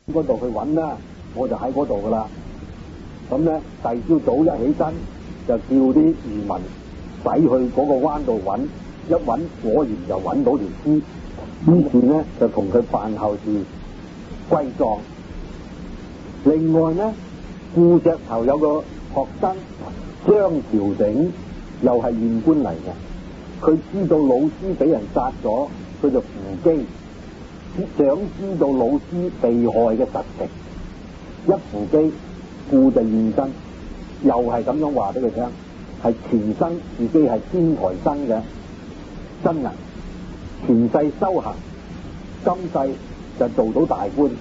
嗰度去揾啦，我就喺嗰度噶啦。咁咧，第二朝早一起身就叫啲漁民駛去嗰個灣度揾，一揾果然就揾到條屍，於是咧就同佢辦後事歸葬。另外咧，固石頭有個學生張朝鼎，又係縣官嚟嘅，佢知道老師俾人殺咗，佢就扶乩，想知道老師被害嘅實情，一扶乩，故就現身，又係咁樣話俾佢聽，係前生自己係天台生嘅真人，前世修行，今世就做到大官。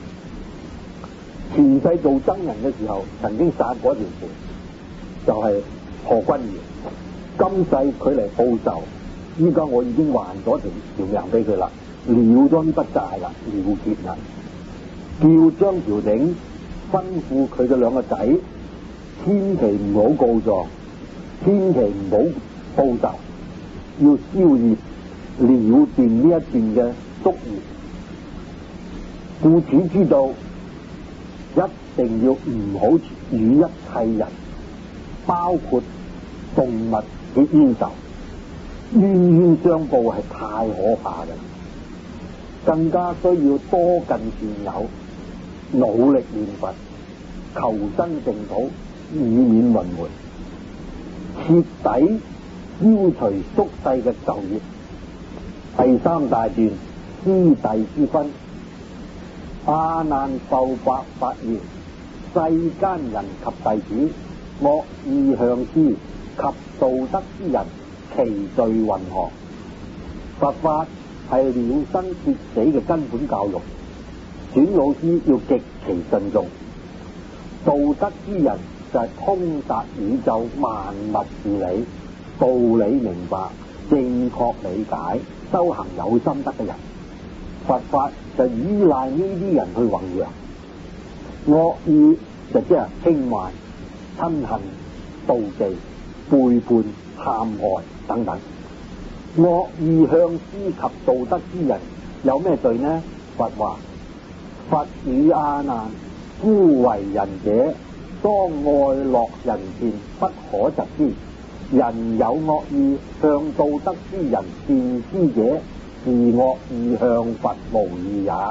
前世做僧人嘅時候，曾經殺過一條蛇，就係何君堯。今世佢嚟報仇，依家我已經還咗條命俾佢啦，了咗呢筆債啦，了結啦。叫張朝鼎吩咐佢嘅兩個仔，千祈唔好告狀，千祈唔好報仇，要消業了斷呢一段嘅宿業。故此知道，一定要唔好與一切人，包括動物嘅冤仇，冤冤相報係太可怕嘅，更加需要多近善友，努力念佛，求生淨土，以免輪迴，徹底消除宿世嘅舊業。第三大段師弟之分。阿難受白法言：世間人及弟子，惡意向師及道德之人，其罪云何？佛法係了生決死嘅根本教育，選老師要極其慎重。道德之人就係通達宇宙萬物事理，道理明白，正確理解，修行有心得嘅人。佛法就依賴呢啲人去弘揚。惡意就即係輕慢、親恨、妒忌、背叛、陷害等等。惡意向師及道德之人有咩罪呢？佛話：佛與阿難，夫為人者，當愛樂人善，不可嫉之。人有惡意向道德之人善施者，是惡意向佛無異也。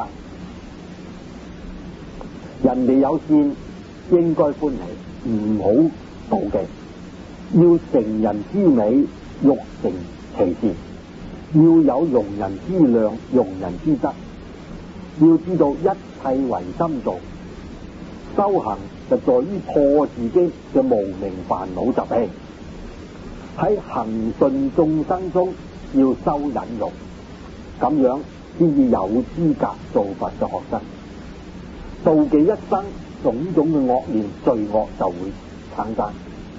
人哋有善，應該歡喜，唔好妒忌。要成人之美，欲成其善；要有容人之量，容人之德。要知道一切唯心造，修行就在於破自己嘅無明煩惱習氣。喺恒順眾生中要修忍辱，咁樣先至有資格做佛嘅學生。妒忌一生，種種嘅惡念罪惡就會產生。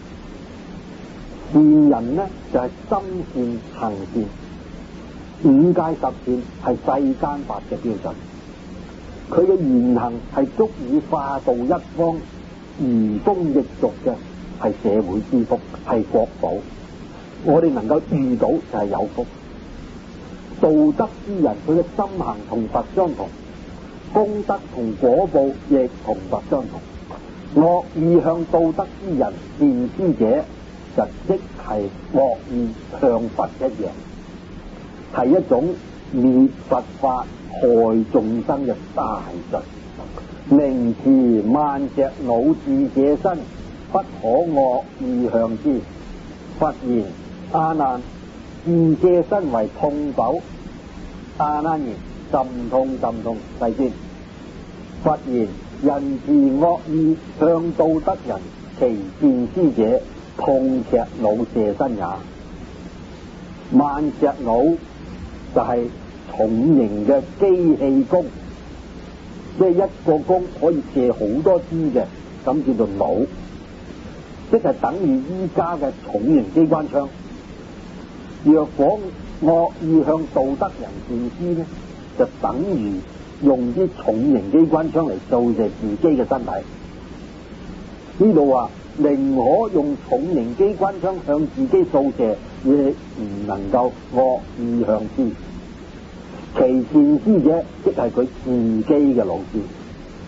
善人呢就係心善行善，五戒十善係世間法嘅標準。佢嘅言行係足以化度一方移風易俗嘅，係社會之福，係國寶。我哋能夠遇到就係有福。道德之人，佢嘅心行同佛相同，功德同果報亦同佛相同。惡意向道德之人善施者，就即係惡意向佛一樣，係一種滅佛法害眾生嘅大罪。寧持萬隻腦智者身，不可惡意向之。佛言：阿難，智者身為痛否？阿難言：甚痛甚痛。第三，佛言：人持惡意向道德人，其善施者，痛赤腦射身也。萬隻腦就係重型嘅機器弓，即係一個弓可以射好多支嘅，咁叫做腦，即係等於依家嘅重型機關槍。若果惡意向道德人善施呢，就等於用啲重型機關槍嚟掃射自己嘅身體。呢度話寧可用重型機關槍向自己掃射，亦唔能夠惡意向施。其善施者，即係佢自己嘅老師。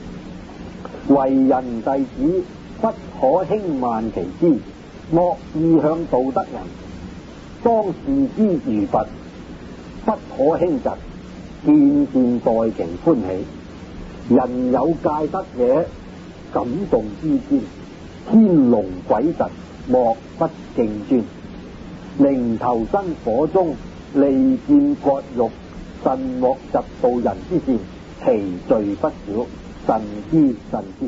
為人弟子不可輕慢其師，莫意向道德人，當視之如佛，不可輕疾，見善待其歡喜。人有戒德者，感動之天，天龍鬼神莫不敬尊。寧投身火中，利劍割肉，慎莫嫉妒人之善，其罪不少，慎之慎之。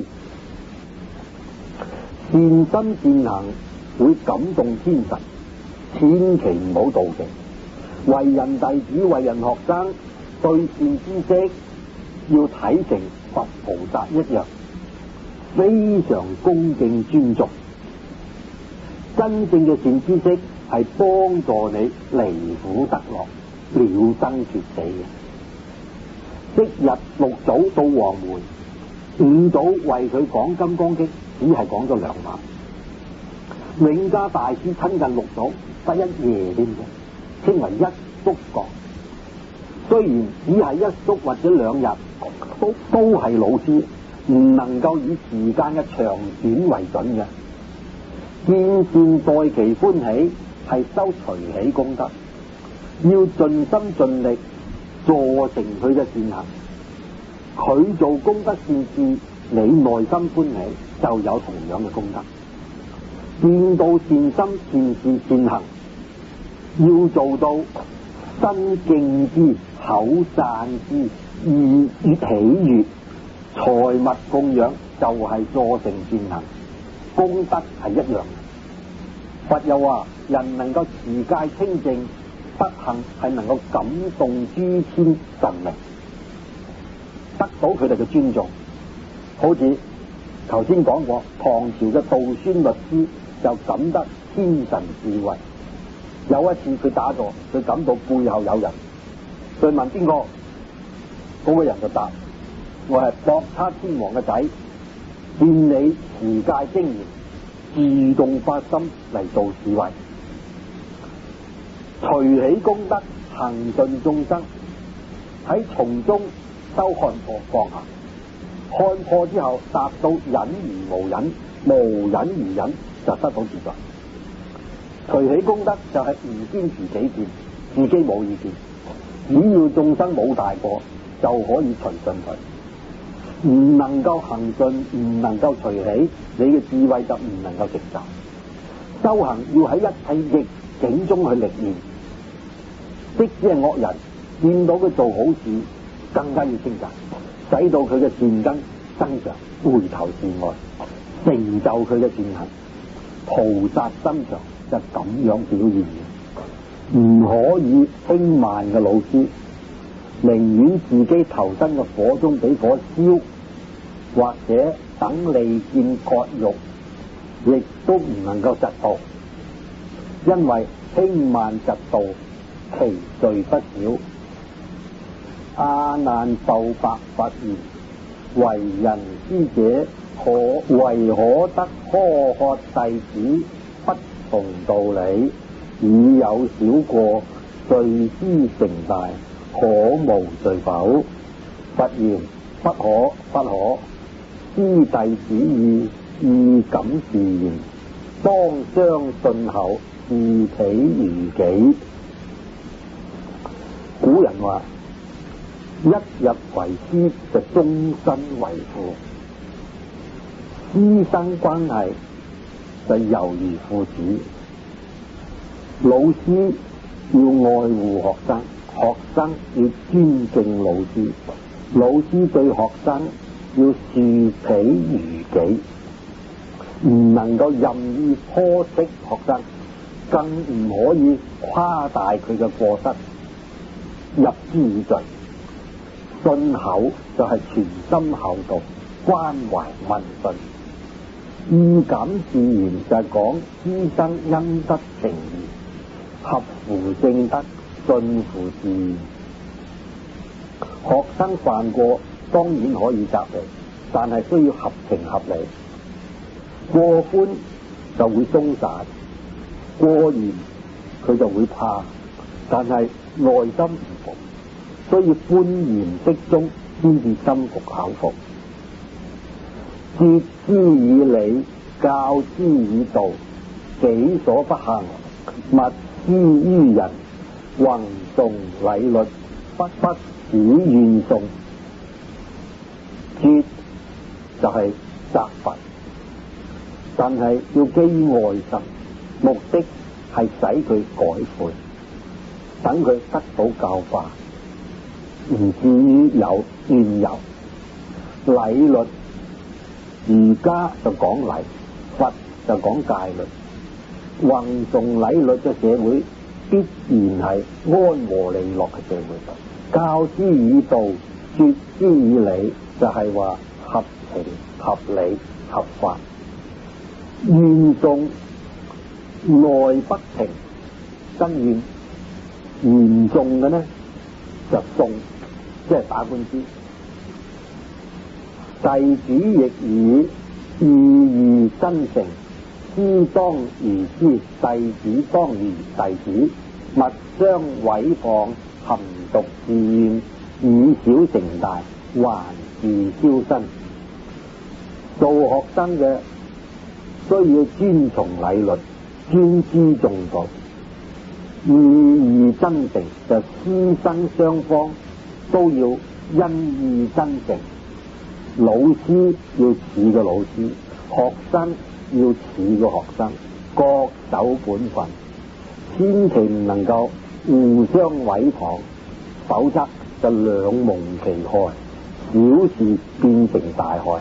善心善行會感動天神，千祈唔好妒忌。為人弟子、為人學生，對善知識要睇成佛菩薩一樣，非常恭敬尊重。真正嘅善知識係幫助你離苦得樂、了生脫死嘅。即日六祖到黃門，五祖為佢講《金剛經》，只係講咗2晚。永嘉大師親近六祖得1夜添嘅，稱為一宿講。雖然只係1宿或者2日，都係老師，唔能夠以時間嘅長短為準嘅。見善待其歡喜係修隨喜功德，要盡心盡力助成佢嘅善行。佢做功德善事，你內心歡喜，就有同樣嘅功德。見到善心善事善行，要做到身敬之、口讚之、意喜悅，財物供養就係助成善行，功德係一樣。佛又話：人能夠持戒清淨，德行係能夠感動諸天神明，得到佢哋嘅尊重。好似頭先講過，唐朝嘅道宣律師就感得天神智慧。有一次佢打坐，佢感到背後有人，佢問邊個，嗰個人就答：我係博叉天王嘅仔，見你持戒精嚴，自動發心嚟做侍衛，隨喜功德，行盡眾生，喺從中修看破放下，看破之後達到忍而無忍，無忍而忍，就得到自在。隨喜功德就係唔堅持己見，自己冇意見，只要眾生冇大過，就可以隨順佢。唔能夠行盡，唔能夠隨喜，你嘅智慧就唔能夠成就。修行要喺一切逆境中去歷練，即使係惡人，見到佢做好事，更加要稱讚，使到佢嘅善根增長，回頭是岸，成就佢嘅善行。菩薩心腸就咁樣表現嘅，唔可以輕慢嘅老師，寧願自己投身嘅火中俾火燒，或者等利劍割肉，亦都唔能夠嫉妒，因為輕慢嫉妒，其罪不少。阿難受白佛言：為人師者，為可得苛喝弟子不同道理，已有小過，罪之成大，可無罪否？佛言：不可，不可。師弟子意敢是言，當相信後，自彼如己。古人話：一日為師就終身為父，師生關係就猶如父子。老師要愛護學生，學生要尊敬老師，老師對學生要樹彼如己，唔能夠任意苛斥學生，更唔可以誇大佢嘅過失，入之以罪。信口就係全心厚道，關懷問訊。意感自然就係講師生恩德情義，合乎正德，信乎自然。學生犯過當然可以責備，但係需要合情合理。過寬就會鬆散，過嚴佢就會怕，但係內心唔服，所以寬嚴適中先至心服口服。 節之以理，教之以道，己所不行，勿施於人。弘崇禮律，不使怨訟。節就係責罰，但係要基於愛心，目的係使佢改悔，等佢得到教化，唔至於有怨尤。禮律，儒家就講禮，佛就講戒律。弘崇禮律嘅社會必然係安和利樂嘅社會。教之以道，説之以理，就係話合情合理合法。怨訟內不平，爭怨嚴重嘅呢就訟，即係打官司。弟子亦以義義真誠，師當如師，弟子當如弟子。勿相毀謗，含獨自怨，以小成大，還自燒身。做學生嘅需要尊從禮律，尊師重道，義義真誠，就師生雙方都要恩義真誠。老師要似個老師，學生要似個學生，各守本分，千祈唔能夠互相毀謗，否則就兩蒙其害，小事變成大害。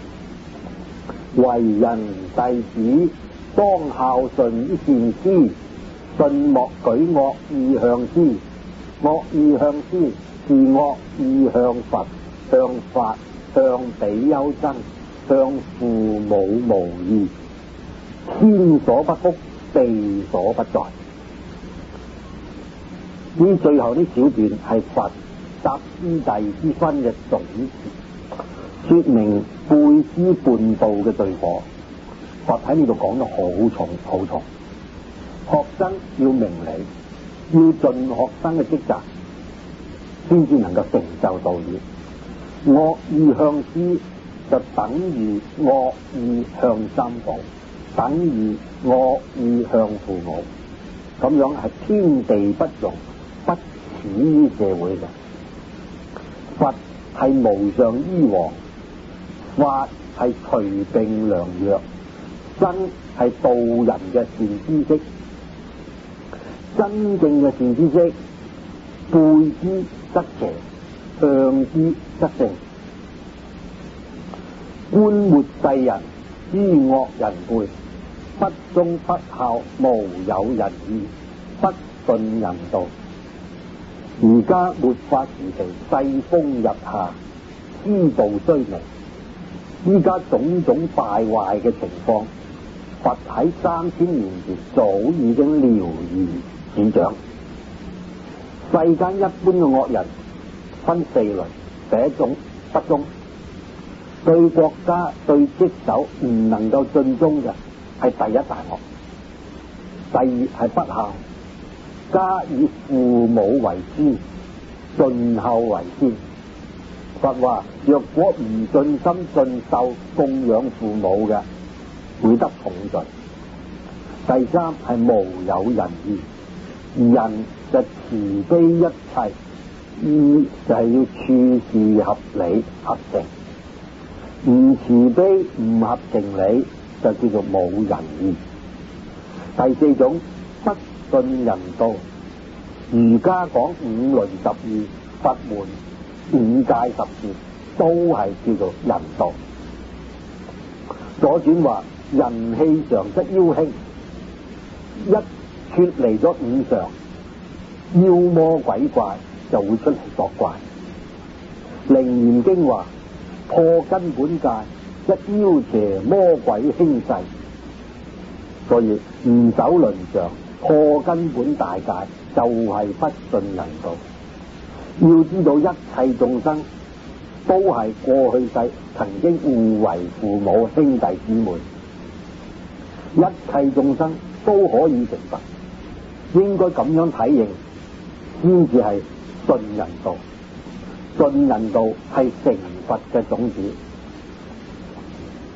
為人弟子當孝順於善師，信莫舉惡意向師，惡意向師是惡意向佛、向法、向比丘僧、向父母無異，天所不覆，地所不在。呢最後呢小段係佛答師弟之分嘅總結，說明背師叛道嘅罪過。佛喺呢度講得好重好重，學生要明理，要盡學生嘅職責，先至能夠成就道業。惡意向師就等於惡意向三寶，等於惡意向父母，咁樣係天地不容，不恥於社會嘅。佛係無上醫王，法係除病良藥，僧係導人嘅善知識。真正嘅善知識，背之則邪，向之則正。觀末世人，諸惡人輩，不忠不孝，無有仁義，不信人道。而家末法時期，世風日下，師道衰微，依家種種敗壞嘅情況，佛喺3000年前早已經了如指掌。世間一般嘅惡人分4類，第一種不忠，對國家對職守唔能夠盡忠嘅係第一大惡。第二係不孝，家以父母為師，盡孝為先。佛話若果唔盡心盡壽供養父母嘅，會得重罪。第三係無有仁義，仁就慈悲一切，義就係要處事合理合情。唔慈悲唔合情理，就叫做冇仁義。第4種不信人道，儒家講5倫12義，佛門5戒10善，都係叫做人道。左傳話人氣常則妖興，一脫離咗5常，妖魔鬼怪就會出嚟作怪。楞嚴經話破根本戒，一妖邪魔鬼輕世。所以唔守倫常，破根本大戒，就係不信人道。要知道一切眾生都係過去世曾經互為父母兄弟姊妹，一切眾生都可以成佛，應該咁樣體認，先至係信人道。信人道係成佛嘅種子。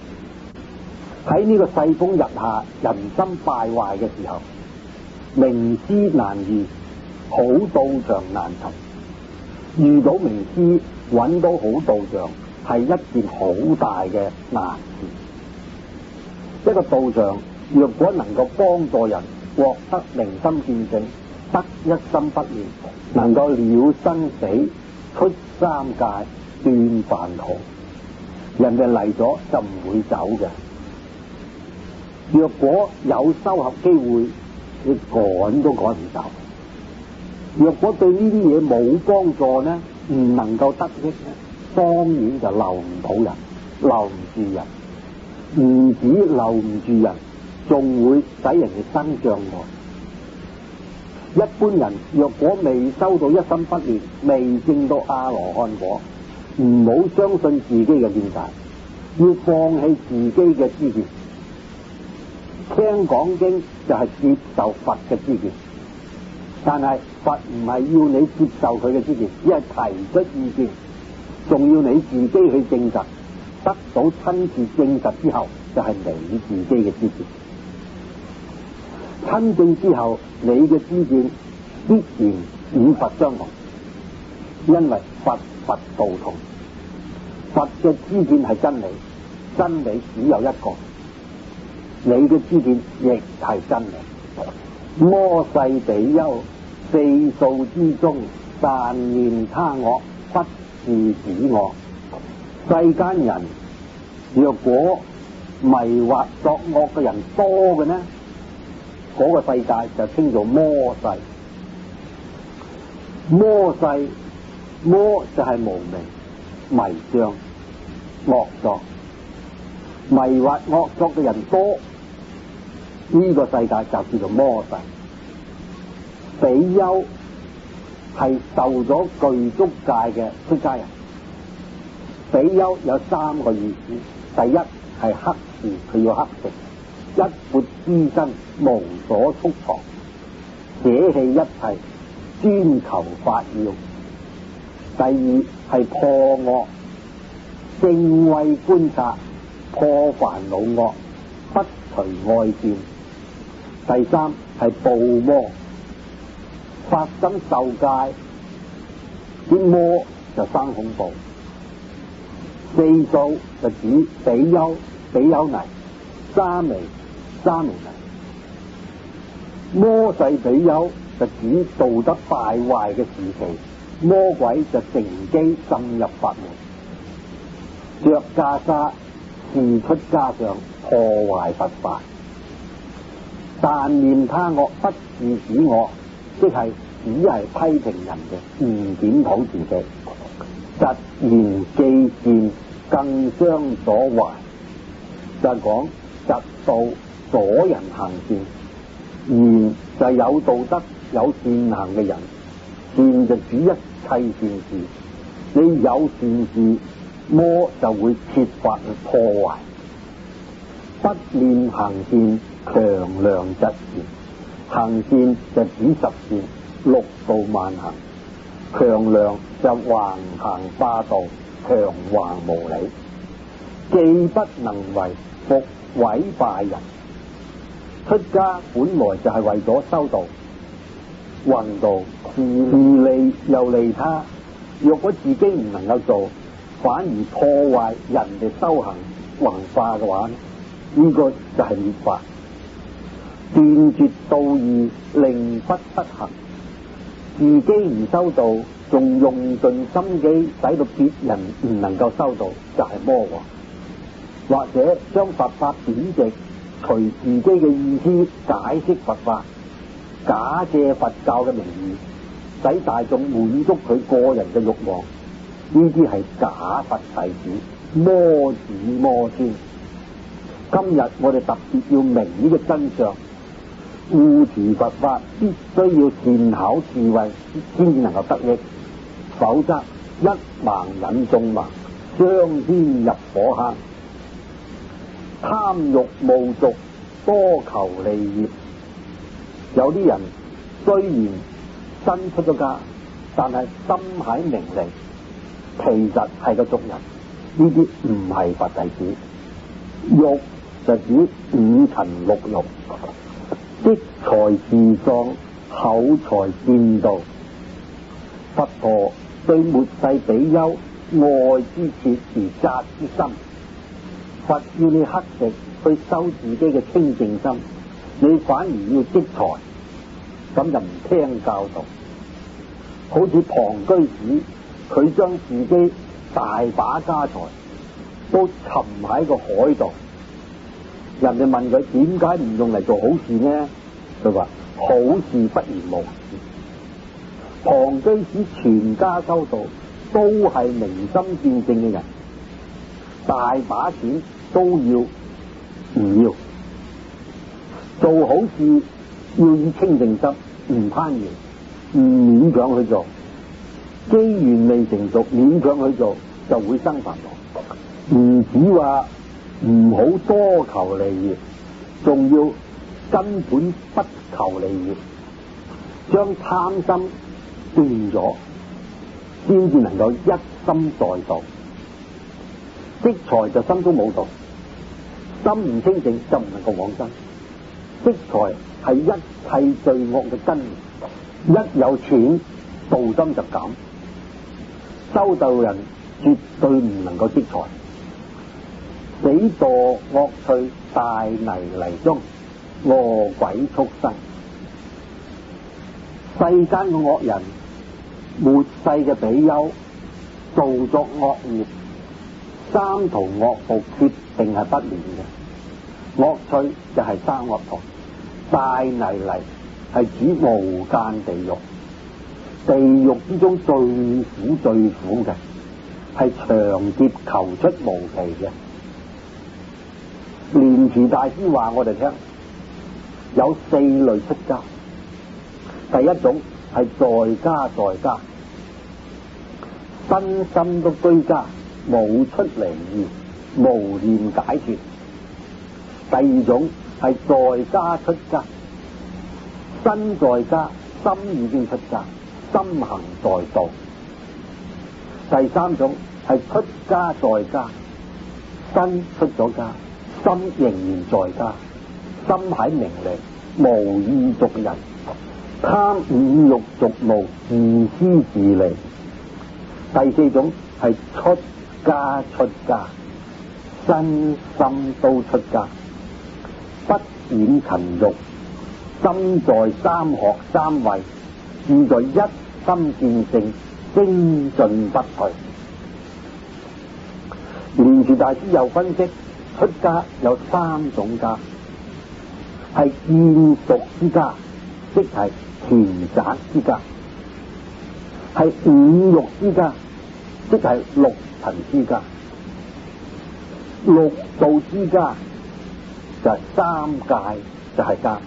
喺呢個世風日下、人心敗壞嘅時候，名師難遇，好道場難尋。遇到名師，揾到好道場，係一件好大嘅難事。一個道場若果能夠幫助人獲得明心見性，得一心不亂，能夠了生死、出三界、斷煩惱，人哋嚟咗就唔會走嘅。若果有修合機會，你趕都趕唔走。若果對呢啲嘢冇幫助呢，唔能夠得益呢，當然就留唔到人，留唔住人。唔止留唔住人，仲會使人哋生障礙。一般人若果未修到一心不亂，未證到阿羅漢果，唔好相信自己嘅見解，要放棄自己嘅知見。聽講經就係接受佛嘅知見，但係佛唔係要你接受佢嘅知見，只係提出意見，仲要你自己去證實，得到親自證實之後，就係你自己嘅知見。親證之後，你嘅知見必然與佛相同，因為佛道同，佛嘅知見係真理，真理只有一個。你嘅知見亦係真理。摩世比丘，四數之中，但念他惡，不是止我。世間人若果迷惑作惡嘅人多嘅呢，嗰個世界就稱做魔世。魔世，魔就係無明、迷障、惡作，迷惑惡作嘅人多，呢個世界就叫做魔世。比丘係受咗具足戒嘅出家人。比丘有三個意思，第一係乞食，佢要乞食，一缽資身，無所蓄藏，捨棄一切，專求法要。第二係破惡，正慧觀察，破煩惱惡，不隨愛見。第三係怖魔，發心受戒，啲魔就生恐怖。四數就指比丘、比丘尼、沙彌、沙彌尼。魔世比丘就指道德敗壞嘅時期，魔鬼就乘機滲入法門，着袈裟示出家相，破壞佛法。但念他惡，不是指我，即係只係批評人嘅，唔檢討自己。疾言既善，更傷所壞，就係講疾道阻人行善，言就係有道德有善行嘅人，善就指一切善事。你有善事，魔就會設法去破壞。不念行善，強梁疾言。行善就指十善，六度萬行。強梁就橫行霸道，強橫無理，既不能為，復毀敗人。出家本來就係為咗修道、運道，自利又利他。若果自己唔能夠做，反而破壞人哋修行弘化嘅話，呢個就係滅法。斷絕道義，令不行。自己唔修道，仲用盡心機，使到別人唔能夠修道，就係魔惑。或者將佛法貶值，隨自己嘅意思解釋佛法，假借佛教嘅名義，使大眾滿足佢個人嘅慾望。呢啲係假佛弟子，魔子魔孫。今日我哋特別要明呢個真相。護持佛法必須要善巧智慧，先至能夠得益，否則一盲引眾盲，相牽入火坑。貪欲慕俗，多求利業。有啲人雖然身出咗家，但係心喺名利，其實係個俗人。呢啲唔係佛弟子。欲就指五塵六欲，積財自喪，厚財佔道。佛陀對末世比丘愛之切而責之深，佛要你克食去修自己嘅清淨心，你反而要積財，咁就唔聽教導。好似龐居士，佢將自己大把家財都沉喺個海度，人哋問佢點解唔用嚟做好事呢？佢話好事不如無事。龐居士全家修道都係明心見性嘅人，大把錢都要唔要？做好事要以清淨心，唔攀緣，唔勉強去做。機緣未成熟，勉強去做就會生煩惱。唔止話唔好多求利益，仲要根本不求利益，將貪心斷咗，先至能夠一心在道。積財就心中冇道，心唔清淨就唔能夠往生。積財係一切罪惡嘅根，一有錢道心就減。修道人絕對唔能夠積財，死墮惡趣大泥泥中，餓鬼畜生。世間嘅惡人，末世嘅比丘，造作惡業，三途惡報決定係不免嘅。惡趣就係三惡道，大泥泥係指無間地獄。地獄之中最苦嘅係長劫求出無期嘅。蓮池大師話我哋聽，有四類出家。第一種係在家，身心都居家，冇出離意，無念解脫。第二種係在家出家，身在家，心已經出家，心行在道。第三種係出家在家，身出咗家，心仍然在家，心喺名利，無意俗人，貪五欲俗務，自私自利。第四種係出家，身心都出家，不染塵欲，心在三學三位，志在一心見性，精進不退。蓮池大師又分析，出家有三種家，係見熟之家，即係田宅之家；係五欲之家，即係六塵之家；六道之家就係三界，就係家。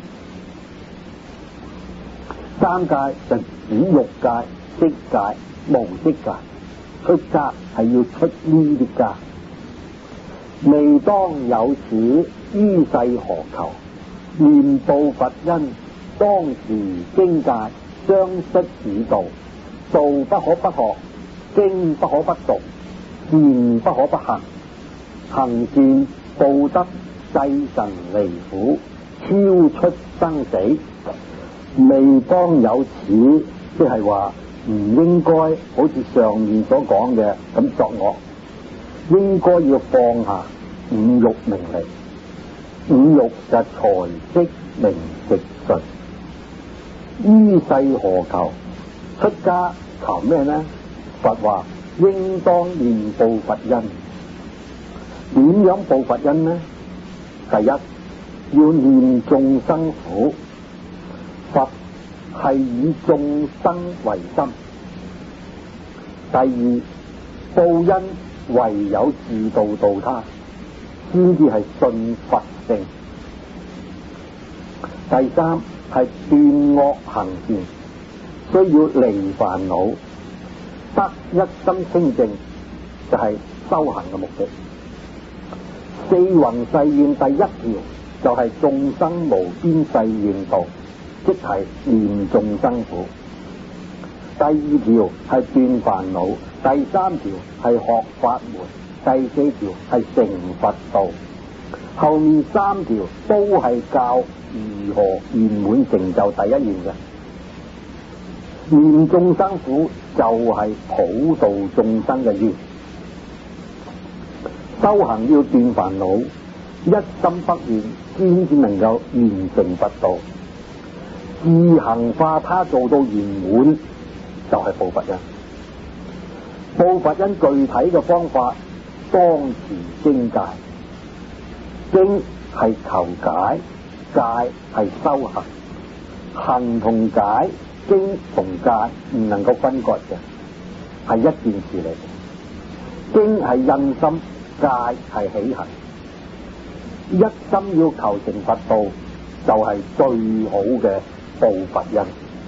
三界就指欲界、色界、無色界。出家係要出呢啲家。未當有此，於世何求？念報佛恩，當時經界，相率以道。道不可不學，經不可不讀，善不可不行。行善報德，濟神離苦，超出生死。未當有此，即係話唔應該好似上面所講嘅咁作惡，應該要放下五欲名利。五欲就係財色名食睡。於世何求？出家求咩呢？佛話應當念報佛恩。點樣報佛恩呢？第一，要念眾生苦。佛係以眾生為心。第二，報恩唯有自度度他，先至係信佛性。第三，係斷惡行善，需要離煩惱，得一心清淨，就係修行嘅目的。四弘誓願第一條就係眾生無邊誓願度，即係念眾生苦。第二條係斷煩惱，第三條係學法門，第四條係成佛道。 後面3條都係教如何圓滿成就第一願嘅。念眾生苦就係普度眾生嘅願。修行要斷煩惱，一心不願先至能夠完成佛道。自行化他做到圓滿，就係報佛恩。報佛恩具體嘅方法，當持經戒。經係求解，戒係修行。行同解，經同戒唔能夠分割嘅，係一件事嚟。經係印心，戒係起行。一心要求成佛道，就係最好嘅報佛恩。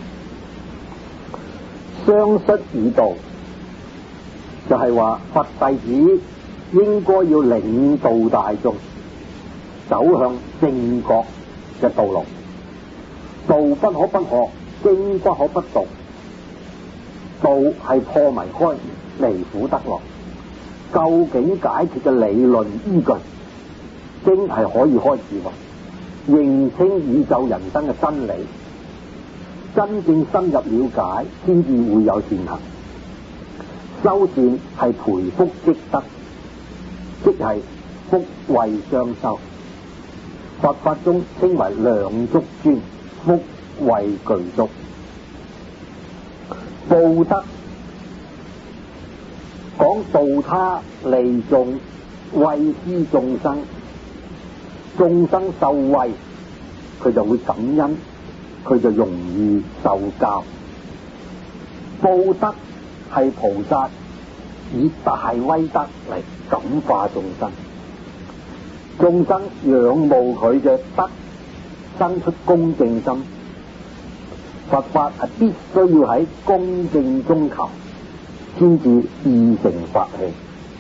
相率以道，就係話佛弟子應該要領導大眾走向正確嘅道路。道不可不學，經不可不讀。道係破迷開悟、離苦得樂、究竟解決嘅理論依據。經係可以開智慧，認清宇宙人生嘅真理，真正深入了解，先至會有善行。修善係培福積德，即係福慧雙修。佛法中稱為兩足尊，福慧具足。報德講度他利眾，惠施眾生。眾生受惠，佢就會感恩，佢就容易受教。報德係菩薩以大威德嚟感化眾生，眾生仰慕佢嘅德，生出恭敬心。佛法係必須要喺恭敬中求，先至意成法器。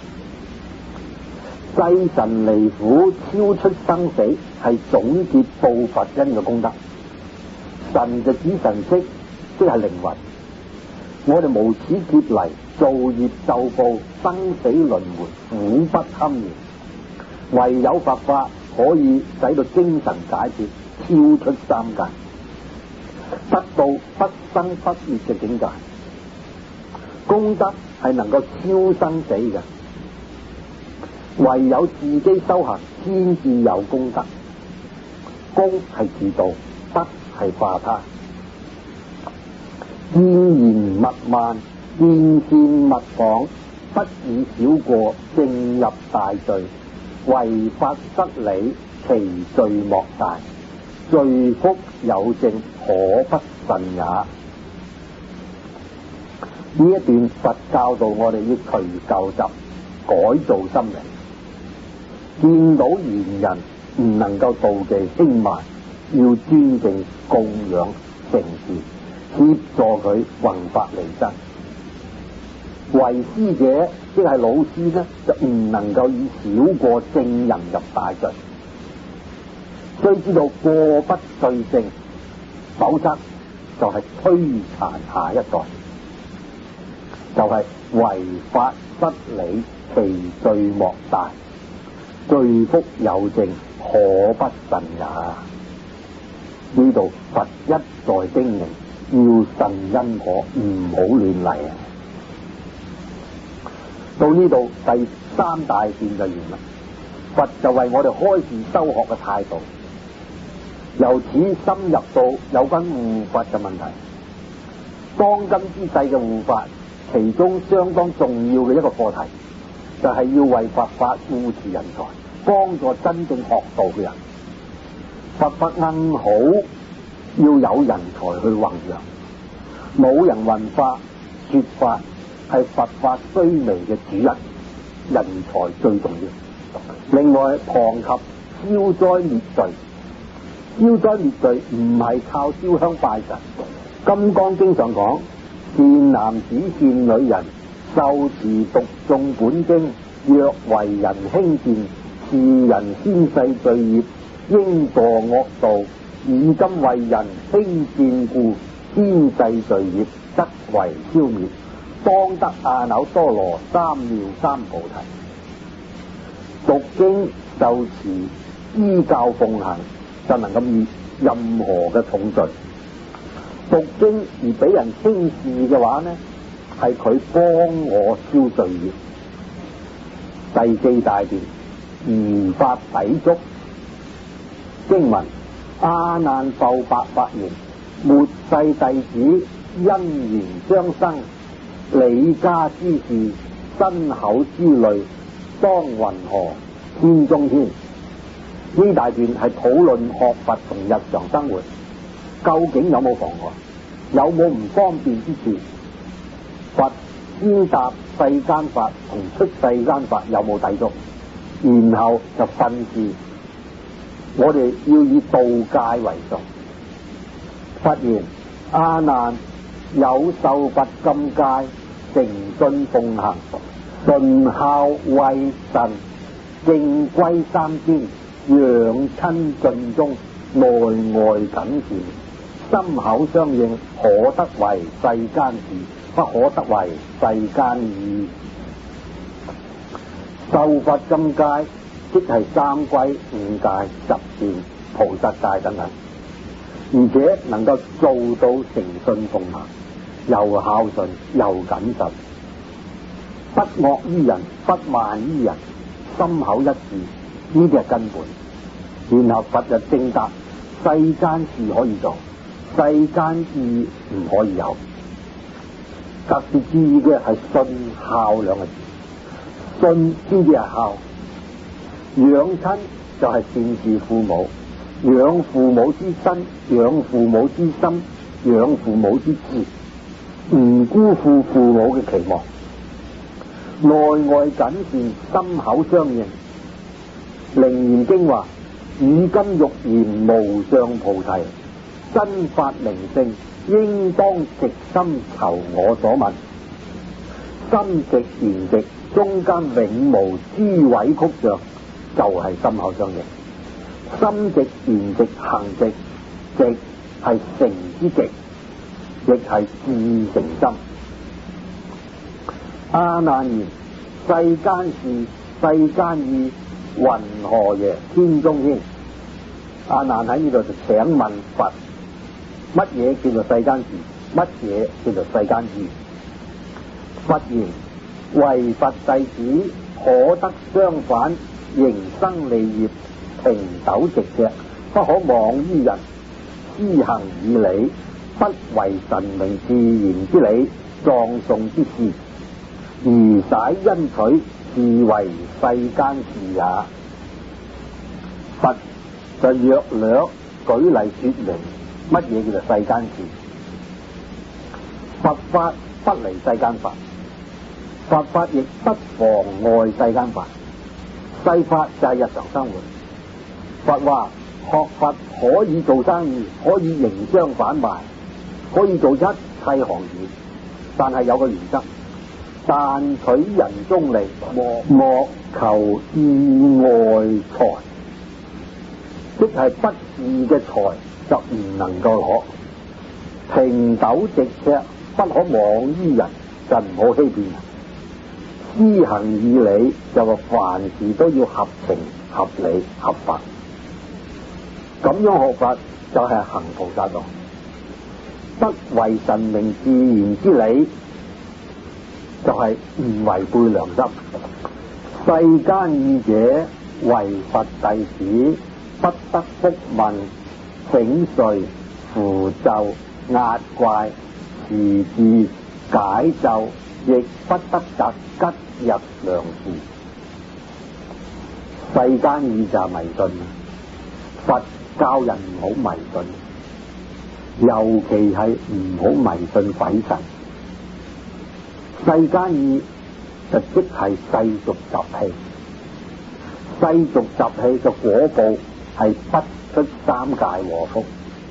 濟神離苦，超出生死，係總結報佛恩嘅功德。神就指神識，即係靈魂。我哋無始劫嚟造業受報，生死輪迴，苦不堪言。唯有佛法可以使到精神解脫，超出三界，得到不生不滅嘅境界。功德係能夠超生死嘅。唯有自己修行，先至有功德。功係自度，德係化他。見言勿慢，見善勿謗，不以小過正入大罪。違法失禮，其罪莫大。罪福有正，可不慎也。呢一段佛教導我哋要除舊習，改造心靈。見到賢人唔能夠妒忌輕慢，要尊敬供養承事，協助佢弘法利生。為師者即係老師呢，就唔能夠以小過正人入大罪，須知道過不對正，否則就係摧殘下一代，就係違法失禮，其罪莫大。罪福有正，可不慎也。呢度佛一再叮嚀，要慎因果，唔好亂嚟啊！到呢度第3大段就完啦。佛就為我哋開示修學嘅態度，由此深入到有關護法嘅問題。當今之世嘅護法，其中相當重要嘅一個課題，就係要為佛法護持人才，幫助真正學道嘅人。佛法更好，要有人才去弘揚。冇人弘法說法，係佛法衰微嘅主人，人才最重要。另外，旁及消災滅罪。消災滅罪唔係靠燒香拜神。金剛經上講，善男子善女人，受持讀誦本經，若為人輕賤，是人先世罪業，應墮惡道。以今為人輕賤故，先世罪業得為消滅，當得阿耨多羅三藐三菩提。讀經受持依教奉行，就能夠免任何嘅重罪。讀經而俾人輕視嘅話呢，係佢幫我消罪孽。第四大段如法抵觸經文，阿難受白發言：末世弟子因緣相生，理家之事，身口之類，當云何？天中天。呢大段係討論學佛同日常生活，究竟有冇妨礙，有冇唔方便之處？佛先答世間法同出世間法有冇抵觸，然後就訓示我哋要以道戒為重。佛言：阿難有受佛禁戒，誠信奉行，順孝惠慎，敬歸三尊，養親盡忠，內外謹善，心口相應，可得為世間事，不可得為世間義。受佛禁戒，即係三歸、五戒、十善、菩薩戒等等，而且能夠做到誠信奉行，又孝順又謹慎，不惡於人，不慢於人，心口一致，呢啲係根本。然後佛就正答：世間事可以做，世間義唔可以有。特別注意嘅係信孝兩個字，信先至係孝。養親就係善事父母，養父母之身，養父母之心，養父母之志，唔辜負父母嘅期望，內外謹善，心口相應。楞嚴經話：汝今欲言無上菩提，真法明性，應當直心求我所問。心直言直，中間永無諸委曲障，就係心口相應。心直言直，行直，直係誠之極，亦係至誠心。阿難言：世間事，世間義，云何耶？天中天。阿難喺呢度就請問佛：乜嘢叫做世間事？乜嘢叫做世間義？佛言：為佛弟子可得相反，營生利業，平斗直尺，不可妄於人，施行以理，不為神明自然之理，葬送之事，如使因取，是為世間事也。佛就約略舉例說明乜嘢叫做世間事。佛法不離世間法，佛法亦不妨礙世間法。世法就係日常生活。佛話學佛可以做生意，可以營商販賣，可以做一切行業，但係有個原則：但取人中利，莫求意外財。即係不義嘅財就唔能夠攞。平斗直尺，不可妄於人，就唔好欺騙人。施行以理，就話凡事都要合情、合理、合法。咁樣學法就係行菩薩道，不為神明自然之理，就係唔違背良心。世間義者，為佛弟子，不得復問、請遂、符咒、壓怪、持字、解咒，亦不得擇吉日良時。世間義就係迷信，佛教人唔好迷信，尤其係唔好迷信鬼神。世間義就即係世俗習氣，世俗習氣嘅果報係不出三界禍福。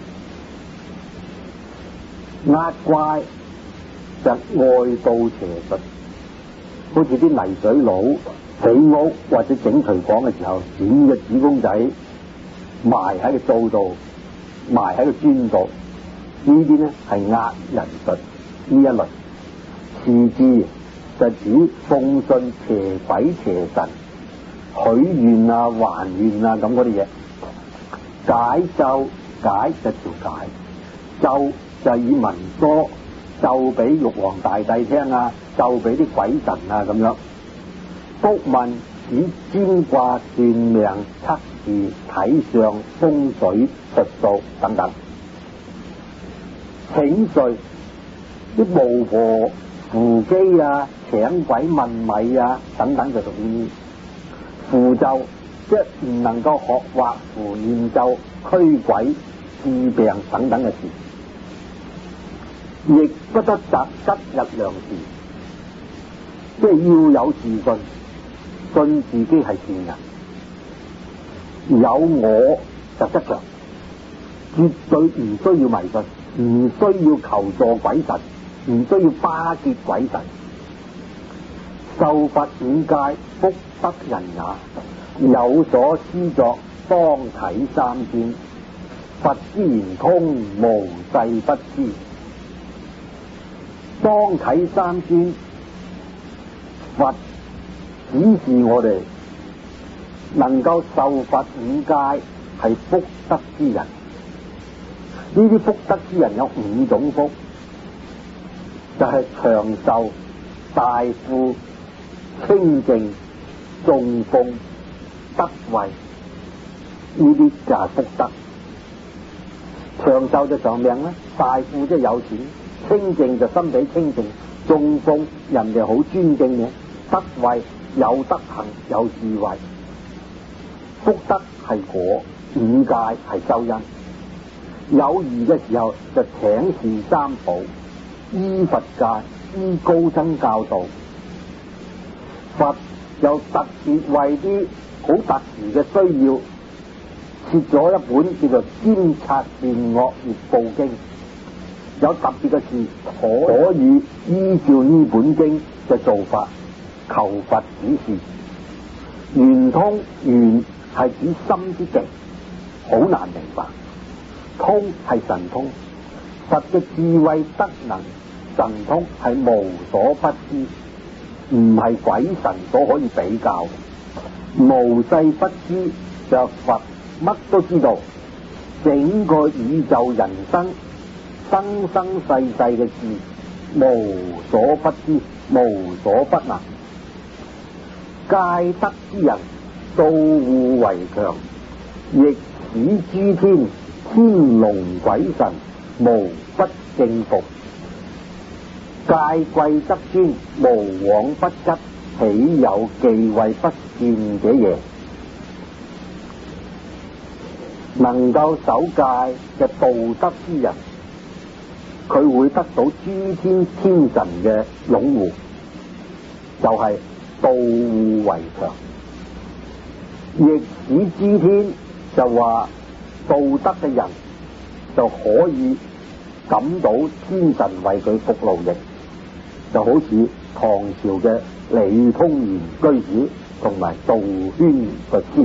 壓怪就外道邪術，好似啲泥水佬起屋或者整廚房嘅時候，剪個紙公仔埋喺個灶度，埋喺個磚度，呢啲呢係壓人術呢一類。持字就指奉信邪鬼邪神， 許願啊、還願啊咁嗰啲嘢。解咒，解就調解，咒就以文書奏俾玉皇大帝聽啊，奏俾啲鬼神啊咁樣。卜問指占卦、算命、測字、睇相、風水、術數等等。請罪啲巫婆扶乩啊、請鬼問米啊等等就屬於符咒，即係唔能夠學畫符、念咒、驅鬼、治病等等嘅事，亦不得擇吉日良時，即係要有自信，信自己係善人，有我就得着，絕對唔需要迷信，唔需要求助鬼神，唔需要巴結鬼神。受佛五戒，福德人也，有所思作，當啟三尊。佛之言通，無世不知。當啟三尊，佛指示我哋能夠受佛五戒係福德之人。呢啲福德之人有五種福，就係長壽、大富、清淨、中風、德慧，呢啲就係福德。長壽就長命啦，大富即係有錢，清淨就心地清淨，中風人哋好尊敬嘅，德慧有德行有智慧。福德係果，五戒係周因。有餘嘅時候就請示三寶，依佛戒，依高僧教導。佛又特別為啲好特殊嘅需要，設咗一本叫做《監察善惡業報經》，有特別嘅事可以依照呢本經嘅做法求佛指示。圓通，圓係指心之境，好難明白。通係神通，佛嘅智慧德能神通係無所不知，唔係鬼神所可以比較。無世不知就佛乜都知道，整個宇宙人生生生世世嘅事無所不知，無所不能。戒德之人素護為強，亦使諸天天龍鬼神無不敬服。戒貴德尊，無往不吉，豈有忌諱不善者耶？能夠守戒嘅道德之人，佢會得到諸天天神嘅擁護，就係道護為強。亦使諸天就話道德嘅人就可以感到天神為佢服勞役，就好似唐朝嘅李通賢居士同埋道宣律師。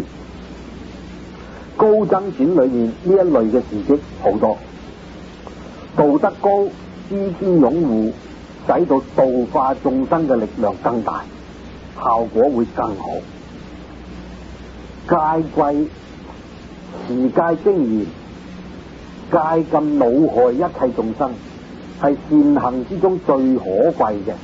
高僧傳裏面呢一類嘅事蹟好多，道德高，諸天擁護，使到度化眾生嘅力量更大，效果會更好。戒貴，持戒精嚴，戒禁惱害一切眾生，係善行之中最可貴嘅。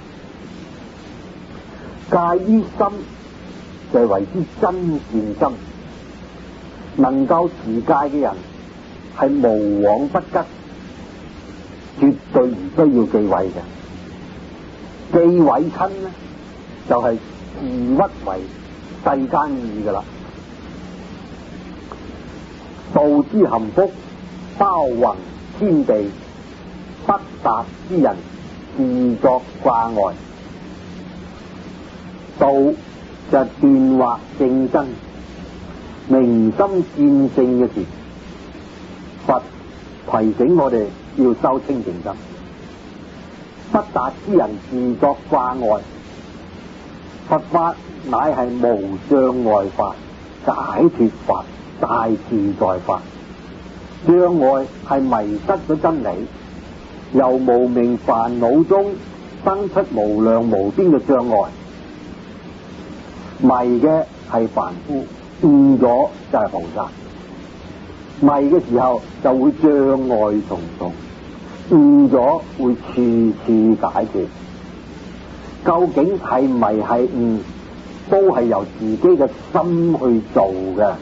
戒於心，就係為之真善心。能夠持戒嘅人係無往不吉，絕對唔需要忌諱嘅。忌諱親呢，就係自屈為世間意噶啦。道之含福，包宏天地，不達之人自作掛礙。道就係斷惑正真，明心見性嘅事。佛提醒我哋要修清淨心。不達之人自作掛礙，佛法乃係無障礙法、解脫法、大自在法。障礙係迷失咗真理，由無明煩惱中生出無量無邊嘅障礙。 迷嘅係凡夫，悟咗就係菩薩。迷嘅時候就會障礙重重，悟咗會處處解決。究竟係迷係悟，都係由自己嘅心去做嘅。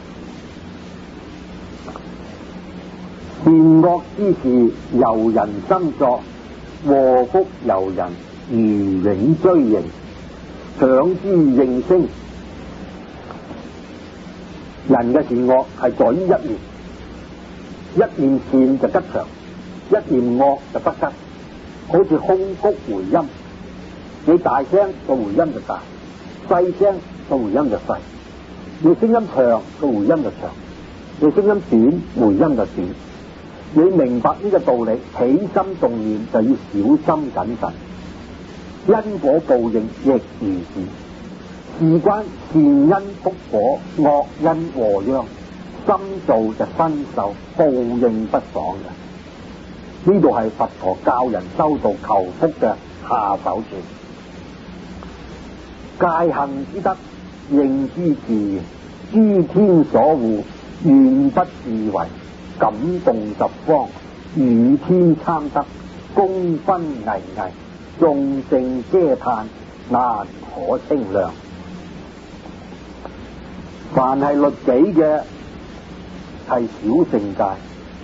善惡之事由人生作，禍福由人如影追形，想之應聲。人嘅善惡係在於一念，一念善就吉祥，一念惡就不吉。好似空谷回音，你大聲個回音就大，細聲個回音就細。你聲音長個回音就長，你聲音短回音就短。你明白呢個道理，起心動念就要小心謹慎。因果報應亦如是，事關善因福果，惡因禍殃，心造就身受，報應不爽嘅。呢度係佛陀教人修道求福嘅下手處。戒行之德，應之自然，諸天所護，願不自為。感動十方，與天參得，功勳巍巍，眾聖嗟嘆，難可稱量。凡係律己嘅係小聖戒，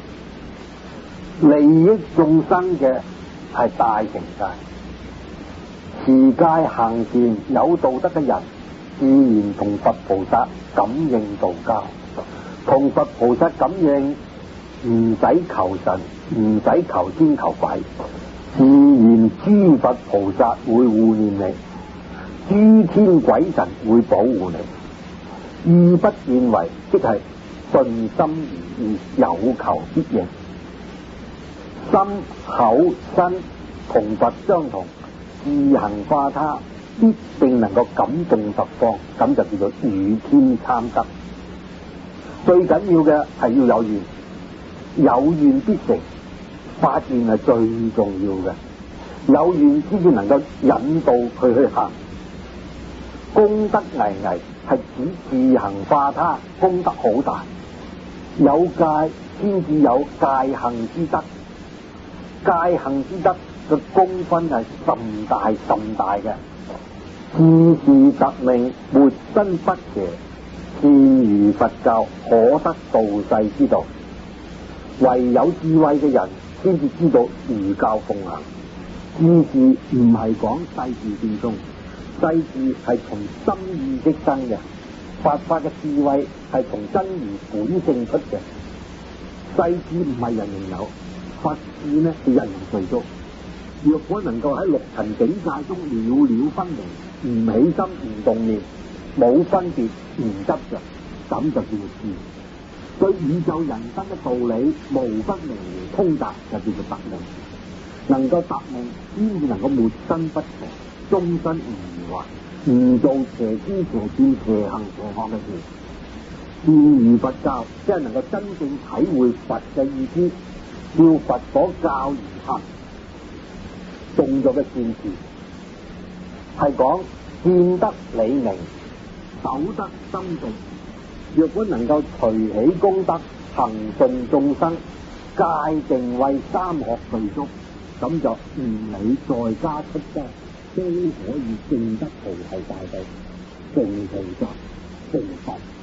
利益眾生嘅係大乘戒。持戒行善有道德嘅人，自然同佛菩薩感應道交，同佛菩薩感應。唔使求神，唔使求天求鬼，自然諸佛菩薩會護念你，諸天鬼神會保護你。意不見為，即係順心如意，有求必應。心口身同佛相同，自行化他，必定能夠感動十方，咁就叫做與天參得。最緊要嘅係要有緣。有願必成，發願係最重要嘅。有願先至能夠引導佢去行。功德巍巍係指自行化他，功德好大。有戒先至有戒行之德，戒行之德嘅功分係甚大甚大嘅。自是特命，活身不邪，善如佛教，可得度世之道。唯有智慧嘅人先至知道儒教奉行，智事唔係講世事變通，世事係從心意即生嘅，佛法嘅智慧係從真如本性出嘅。世事唔係人人有，佛智呢係人人具足。若果能夠喺六塵境界中了了分明，唔起心唔動念，冇分別唔執着，咁就叫做智。對宇宙人生嘅道理無不明瞭通達，就叫做達命。能夠達命，先至能夠沒身不邪，終身唔疑惑，唔做邪知邪見邪行邪惡嘅事。善如佛教，即係能夠真正體會佛嘅意思，照佛所教而行。動作嘅善事係講見得理明，守得心定。若果能夠隨起功德，行盡眾生，戒定慧三學具足，咁就唔理在家出家，都可以證得菩提大道，成菩薩成佛。